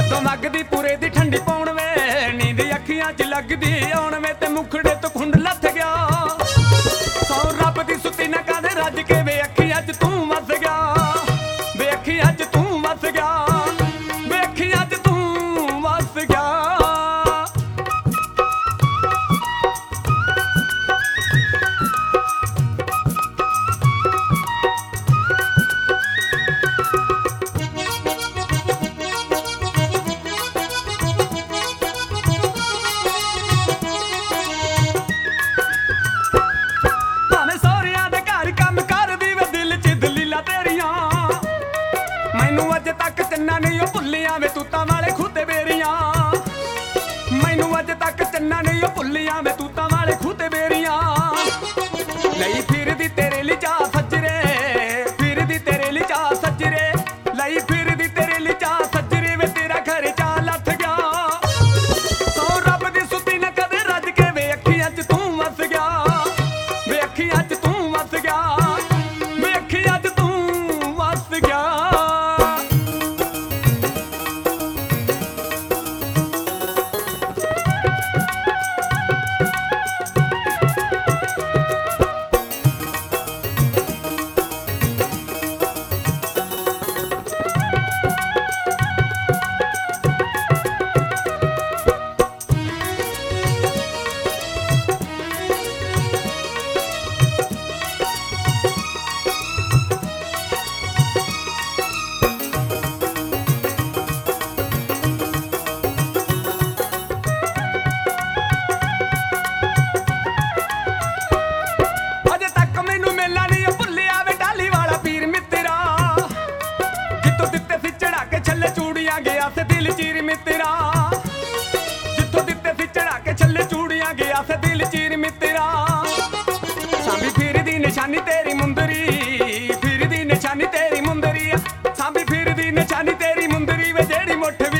ਲੱਗਦੀ ਪੂਰੇ ਦੀ ਠੰਡੀ ਪਾਉਣ ਵੇ ਨੀਂਦ ਅੱਖੀਆਂ 'ਚ ਲੱਗਦੀ ਆਉਣ ਵੇ ਤੇ ਮੁਖੜੇ ਤੋਂ ਖੁੰਡ ਲੱਥ ਗਿਆ ਸੌ ਰੱਬ ਦੀ ਸੁੱਤੀ ਨਾ ਕਾਦੇ ਰੱਜ ਕੇ ਵੇ ਅੱਖੀਆਂ 'ਚ ਤੂੰ ਵਸ ਗਿਆ ਵੇ ਅੱਖੀਆਂ 'ਚ ਤੂੰ ਵਸ ਗਿਆ ਵੇ ਅੱਖੀਆਂ 'ਚ ਤੂੰ ਵਸ ਗਿਆ ਮੈਨੂੰ ਅੱਜ ਤੱਕ ਚੰਨਾ ਨਹੀਂ ਉਹ ਭੁੱਲੀਆਂ ਵੇ ਤੂਤਾਂ ਵਾਲੇ ਖੂਤੇ ਬੇਰੀਆਂ ਮੈਨੂੰ ਅੱਜ ਤੱਕ ਚੰਨਾ ਨਹੀਂ ਉਹ ਭੁੱਲੀਆਂ ਵੇ ਤੂਤਾਂ ਵਾਲੇ ਖੂਤੇ ਬੇਰੀਆਂ ਲਈ ਫਿਰਦੀ ਤੇਰੇ ਲਈ ਚਾਹ ਸੱਜਰੇ ਫਿਰਦੀ ਤੇਰੇ ਲਈ ਚਾਹ ਸੱਜਰੇ ਲਈ ਫਿਰਦੀ ਤੇਰੇ ਲਈ ਚਾਹ ਸੱਜਰੇ ਵੇ ਤੇਰਾ ਖਰਚਾ ਲੱਥ ਗਿਆ ਸੌ ਰੱਬ ਦੀ ਸੁੱਤੀ ਨਾ ਕਦੇ ਰੱਜ ਕੇ ਵੇ ਅੱਖੀਆਂ 'ਚ ਤੂੰ ਵਸ ਗਿਆ ਵੇ ਅੱਖੀਆਂ 'ਚ ਤੂੰ ਵਸ ਗਿਆ ਵੇ ਅੱਖੀਆਂ 'ਚ ਤੂੰ ਵਸ ਗਿਆ ਗਿਆ ਸੇ ਦਿਲ ਚੀਰ ਮਿੱਤਰਾ ਜਿੱਥੋਂ ਦਿੱਤੇ ਸੀ ਚੜਾ ਕੇ ਛੱਲੇ ਚੂੜੀਆਂ ਗਿਆ ਸੇ ਦਿਲ ਚੀਰ ਮਿੱਤਰਾ ਸਾਂਭੀ ਫਿਰਦੀ ਨਿਸ਼ਾਨੀ ਤੇਰੀ ਮੁੰਦਰੀ ਫਿਰਦੀ ਨਿਸ਼ਾਨੀ ਤੇਰੀ ਮੁੰਦਰੀ ਸਾਂਭੀ ਫਿਰਦੀ ਨਿਸ਼ਾਨੀ ਤੇਰੀ ਮੁੰਦਰੀ ਵੇ ਜਿਹੜੀ ਮੁੱਠ